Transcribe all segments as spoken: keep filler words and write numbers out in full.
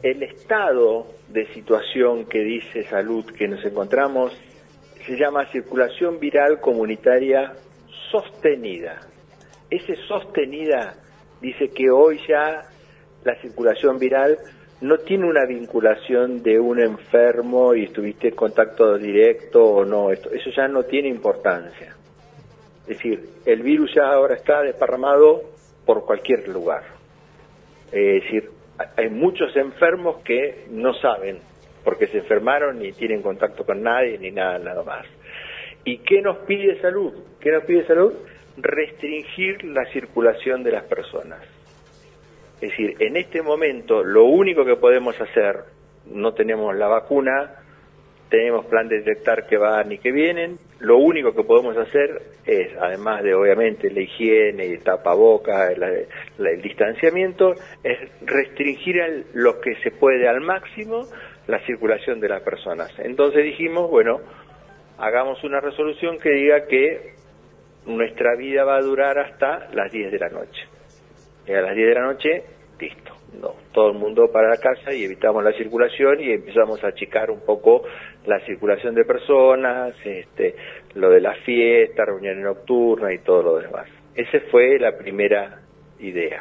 el estado de situación que dice salud que nos encontramos se llama circulación viral comunitaria sostenida. Ese sostenida dice que hoy ya la circulación viral no tiene una vinculación de un enfermo y estuviste en contacto directo o no, esto, eso ya no tiene importancia. Es decir, el virus ya ahora está desparramado por cualquier lugar. Es decir, hay muchos enfermos que no saben porque se enfermaron ni tienen contacto con nadie ni nada, nada más. ¿Y qué nos pide salud? ¿Qué nos pide salud? Restringir la circulación de las personas. Es decir, en este momento lo único que podemos hacer, no tenemos la vacuna, tenemos plan de detectar que van y que vienen, lo único que podemos hacer es, además de obviamente la higiene, el tapabocas, la, la, el distanciamiento, es restringir al, lo que se puede al máximo la circulación de las personas. Entonces dijimos, bueno, hagamos una resolución que diga que nuestra vida va a durar hasta las diez de la noche. Y a las diez de la noche, listo. No, todo el mundo para la casa y evitamos la circulación y empezamos a achicar un poco la circulación de personas, este, lo de las fiestas, reuniones nocturnas y todo lo demás. Esa fue la primera idea.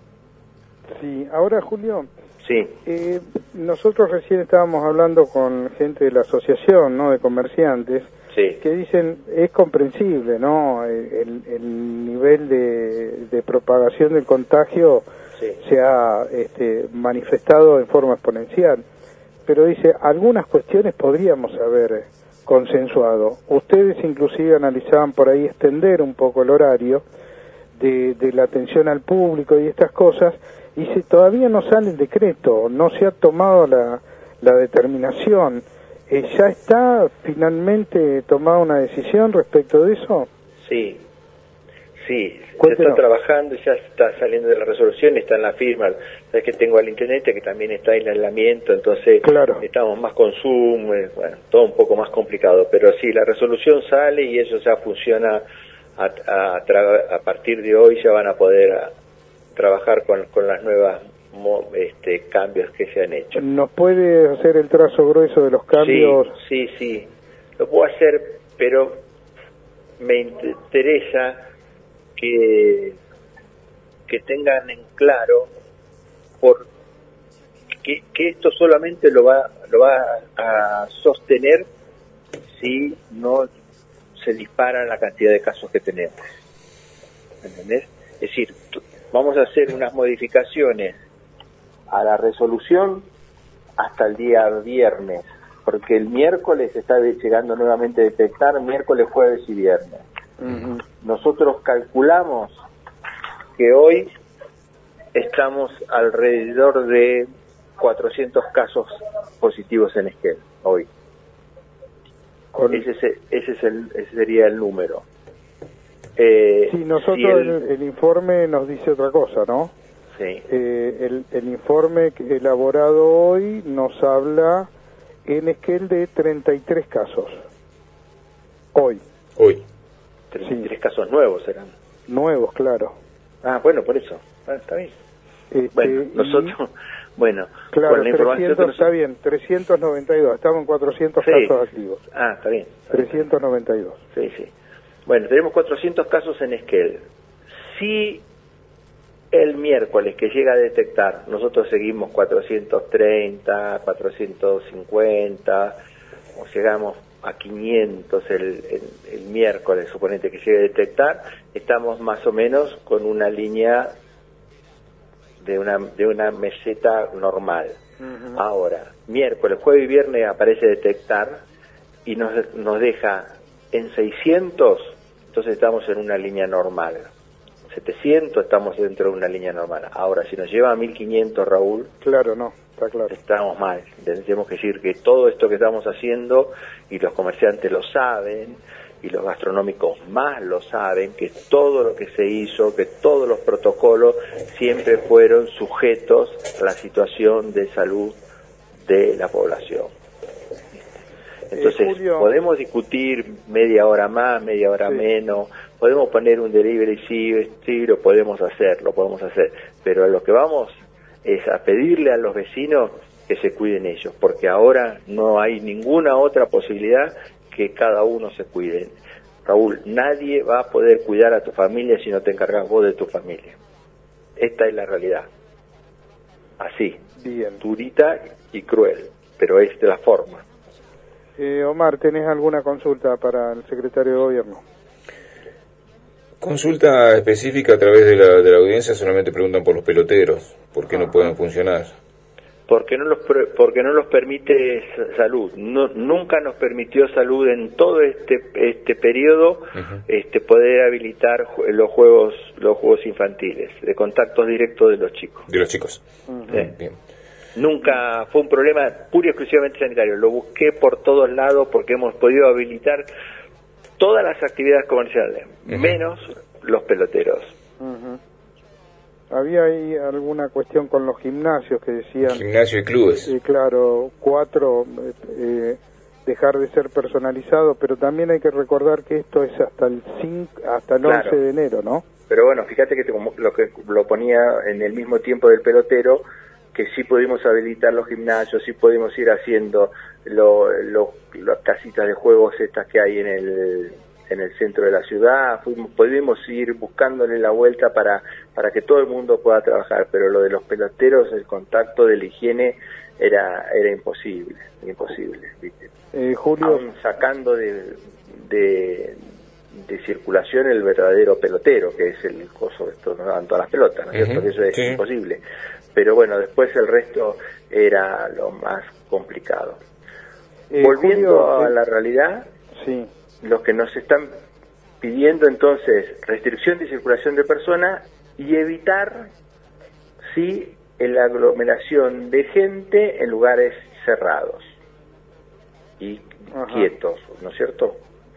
Sí, ahora Julio, sí. eh, nosotros recién estábamos hablando con gente de la asociación, ¿no?, de comerciantes, sí, que dicen es comprensible, ¿no?, el, el nivel de, de propagación del contagio sí. se ha este, manifestado en forma exponencial, pero dice, algunas cuestiones podríamos haber consensuado. Ustedes inclusive analizaban por ahí extender un poco el horario de, de la atención al público y estas cosas, y si todavía no sale el decreto, no se ha tomado la, la determinación, eh, ¿ya está finalmente tomada una decisión respecto de eso? Sí, sí, Cuéntenos. Se está trabajando, ya está saliendo de la resolución, está en la firma. Sabes que tengo al intendente que también está en aislamiento, entonces claro. estamos más con Zoom, eh, bueno, todo un poco más complicado, pero sí, la resolución sale y eso ya funciona a, a, a, a partir de hoy, ya van a poder a, trabajar con, con las nuevas este, cambios que se han hecho. ¿Nos puede hacer el trazo grueso de los cambios? Sí, sí, sí, lo puedo hacer, pero me interesa que, que tengan en claro por que, que esto solamente lo va, lo va a sostener si no se dispara la cantidad de casos que tenemos. ¿Entendés? Es decir, vamos a hacer unas modificaciones a la resolución hasta el día viernes, porque el miércoles está llegando nuevamente a detectar, miércoles, jueves y viernes. Uh-huh. Nosotros calculamos que hoy estamos alrededor de cuatrocientos casos positivos en Esquel, hoy. Con... Ese, es, ese, es el, ese sería el número. Eh, sí, nosotros si el... El, el informe nos dice otra cosa, ¿no? Sí. Eh, el, el informe elaborado hoy nos habla en Esquel de treinta y tres casos. Hoy. Hoy. treinta y tres sí. Casos nuevos serán. Nuevos, claro. Ah, bueno, por eso. Ah, está bien. Este, bueno, nosotros, y... bueno, claro, con la trescientos, información... está bien, trescientos noventa y dos, estamos en cuatrocientos sí. casos activos. Ah, está bien. Está trescientos noventa y dos. Sí, sí. Bueno, tenemos cuatrocientos casos en Esquel. Si el miércoles que llega a detectar, nosotros seguimos cuatrocientos treinta, cuatrocientos cincuenta, o llegamos a quinientos el, el, el miércoles, suponete que llegue a detectar, estamos más o menos con una línea de una de una meseta normal. Uh-huh. Ahora, miércoles, jueves y viernes aparece detectar y nos, nos deja en seiscientos, entonces estamos en una línea normal. setecientos estamos dentro de una línea normal. Ahora, si nos lleva a mil quinientos, Raúl... Claro, no, está claro. Estamos mal. Tenemos que decir que todo esto que estamos haciendo, y los comerciantes lo saben, y los gastronómicos más lo saben, que todo lo que se hizo, que todos los protocolos siempre fueron sujetos a la situación de salud de la población. Entonces, eh, Julio... podemos discutir media hora más, media hora sí. menos, podemos poner un delivery, sí, sí, lo podemos hacer, lo podemos hacer, pero lo que vamos es a pedirle a los vecinos que se cuiden ellos, porque ahora no hay ninguna otra posibilidad que cada uno se cuide. Raúl, nadie va a poder cuidar a tu familia si no te encargas vos de tu familia. Esta es la realidad. Así, bien, durita y cruel, pero es de la forma. Eh, Omar, ¿tenés alguna consulta para el secretario de Gobierno? Consulta específica a través de la, de la audiencia, solamente preguntan por los peloteros, ¿por qué Ajá. no pueden funcionar? Porque no los porque no los permite salud. No, nunca nos permitió salud en todo este este periodo uh-huh. este poder habilitar los juegos los juegos infantiles de contactos directos de los chicos. De los chicos. Uh-huh. ¿Sí? Bien. Nunca fue un problema puro y exclusivamente sanitario. Lo busqué por todos lados porque hemos podido habilitar todas las actividades comerciales, uh-huh. menos los peloteros. Uh-huh. Había ahí alguna cuestión con los gimnasios que decían... Gimnasio y clubes. Eh, claro, cuatro, eh, dejar de ser personalizado, pero también hay que recordar que esto es hasta el cinco, hasta el claro. once de enero, ¿no? Pero bueno, fíjate que te, como lo que lo ponía en el mismo tiempo del pelotero, que sí pudimos habilitar los gimnasios, sí pudimos ir haciendo lo, lo, las casitas de juegos estas que hay en el... en el centro de la ciudad, fuimos, pudimos ir buscándole la vuelta para para que todo el mundo pueda trabajar, pero lo de los peloteros, el contacto de la higiene era era imposible, imposible, ¿viste? Eh, Julio, aún sacando de, de de circulación el verdadero pelotero, que es el coso de esto, no dan todas las pelotas, ¿no es cierto? Uh-huh. Que eso es sí. imposible. Pero bueno, después el resto era lo más complicado. Eh, Volviendo Julio, a la realidad, sí. los que nos están pidiendo entonces restricción de circulación de personas y evitar, sí, la aglomeración de gente en lugares cerrados y Ajá. quietos, ¿no es cierto?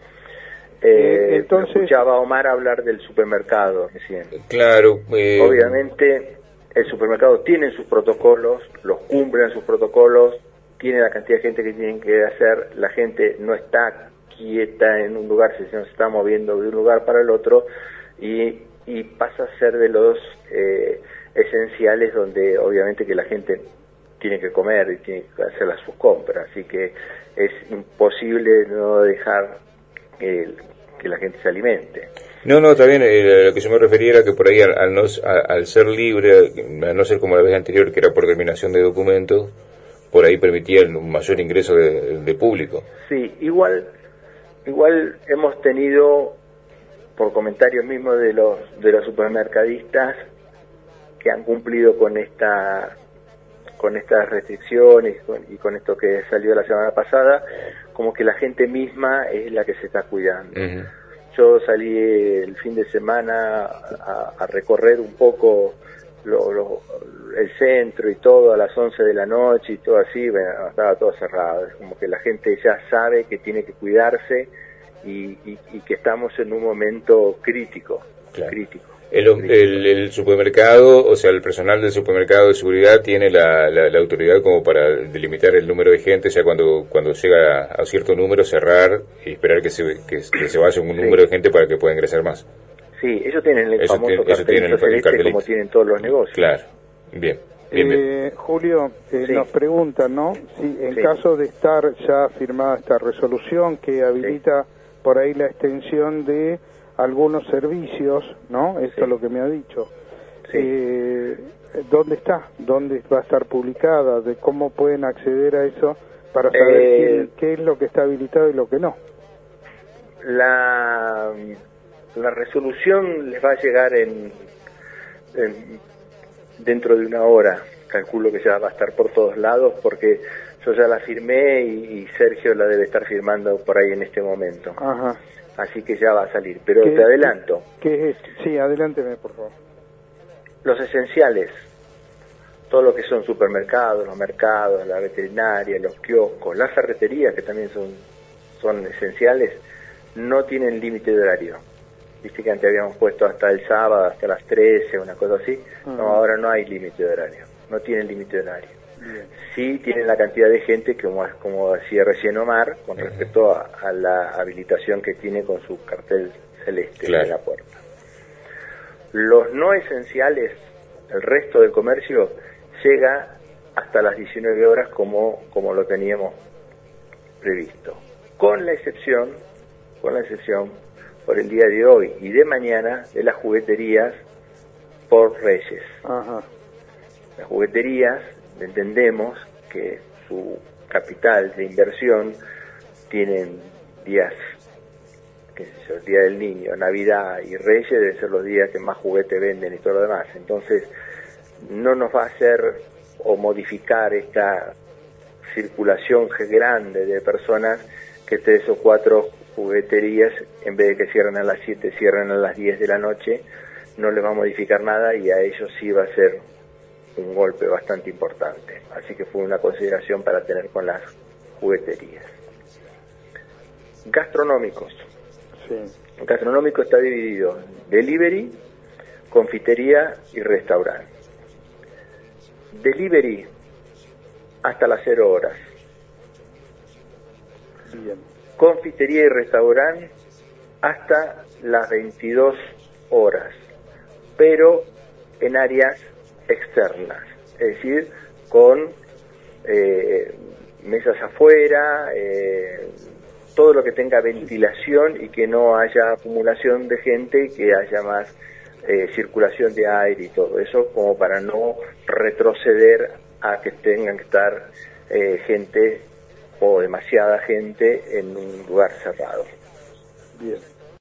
Eh, entonces escuchaba a Omar hablar del supermercado recién. Claro. Eh... Obviamente el supermercado tiene sus protocolos, los cumplen sus protocolos, tiene la cantidad de gente que tienen que hacer, la gente no está quieta en un lugar, si se nos está moviendo de un lugar para el otro, y, y pasa a ser de los eh, esenciales donde obviamente que la gente tiene que comer y tiene que hacer las sus compras, así que es imposible no dejar que, que la gente se alimente. No, no, está bien, eh, lo que yo me refería era que por ahí al, al, no, a, al ser libre, a no ser como la vez anterior que era por terminación de documentos, por ahí permitía un mayor ingreso de, de público. Sí, igual igual hemos tenido, por comentarios mismos de los de los supermercadistas, que han cumplido con esta con estas restricciones y con, y con esto que salió la semana pasada, como que la gente misma es la que se está cuidando. Uh-huh. Yo salí el fin de semana a, a recorrer un poco lo, lo, el centro y todo a las once de la noche y todo así, bueno, estaba todo cerrado. Es como que la gente ya sabe que tiene que cuidarse y, y, y que estamos en un momento crítico, claro. crítico. El, el, el supermercado, o sea, el personal del supermercado de seguridad tiene la, la, la autoridad como para delimitar el número de gente, o sea, cuando cuando llega a cierto número, cerrar y esperar que se que, que se vaya un sí. número de gente para que pueda ingresar más. Sí, ellos tienen el eso famoso tiene, cartelito celeste el como tienen todos los negocios. Claro, bien. bien, bien. Eh, Julio, eh, sí. nos preguntan, ¿no? Si en sí. caso de estar ya firmada esta resolución que habilita sí. por ahí la extensión de algunos servicios, ¿no? Esto sí. es lo que me ha dicho. Sí. Eh, ¿Dónde está? ¿Dónde va a estar publicada? ¿De cómo pueden acceder a eso para saber eh, quién, qué es lo que está habilitado y lo que no? La, la resolución les va a llegar en, en dentro de una hora. Calculo que ya va a estar por todos lados porque yo ya la firmé y, y Sergio la debe estar firmando por ahí en este momento. Ajá. Así que ya va a salir, pero te adelanto. ¿Qué es? Sí, adelánteme, por favor. Los esenciales, todo lo que son supermercados, los mercados, la veterinaria, los kioscos, las ferreterías, que también son, son esenciales, no tienen límite de horario. Viste que antes habíamos puesto hasta el sábado, hasta las trece, una cosa así. Uh-huh. No, ahora no hay límite de horario, no tienen límite de horario. Bien. Sí tienen la cantidad de gente, que como, como decía recién Omar, con uh-huh. respecto a, a la habilitación que tiene con su cartel celeste claro. en la puerta. Los no esenciales, el resto del comercio, llega hasta las diecinueve horas como, como lo teníamos previsto, con la excepción, con la excepción por el día de hoy y de mañana de las jugueterías por Reyes. Ajá. Las jugueterías, entendemos que su capital de inversión tienen días, qué sé yo, el Día del Niño, Navidad y Reyes deben ser los días que más juguetes venden y todo lo demás. Entonces, no nos va a hacer o modificar esta circulación grande de personas que tres o cuatro jugueterías, en vez de que cierren a las siete, cierren a las diez de la noche, no les va a modificar nada y a ellos sí va a ser un golpe bastante importante. Así que fue una consideración para tener con las jugueterías. Gastronómicos. Sí. El gastronómico está dividido: delivery, confitería y restaurante. Delivery hasta las cero horas. Bien. Confitería y restaurante hasta las veintidós horas, pero en áreas externas, es decir, con eh, mesas afuera, eh, todo lo que tenga ventilación y que no haya acumulación de gente, que haya más eh, circulación de aire y todo eso, como para no retroceder a que tengan que estar eh, gente o demasiada gente en un lugar cerrado. Bien.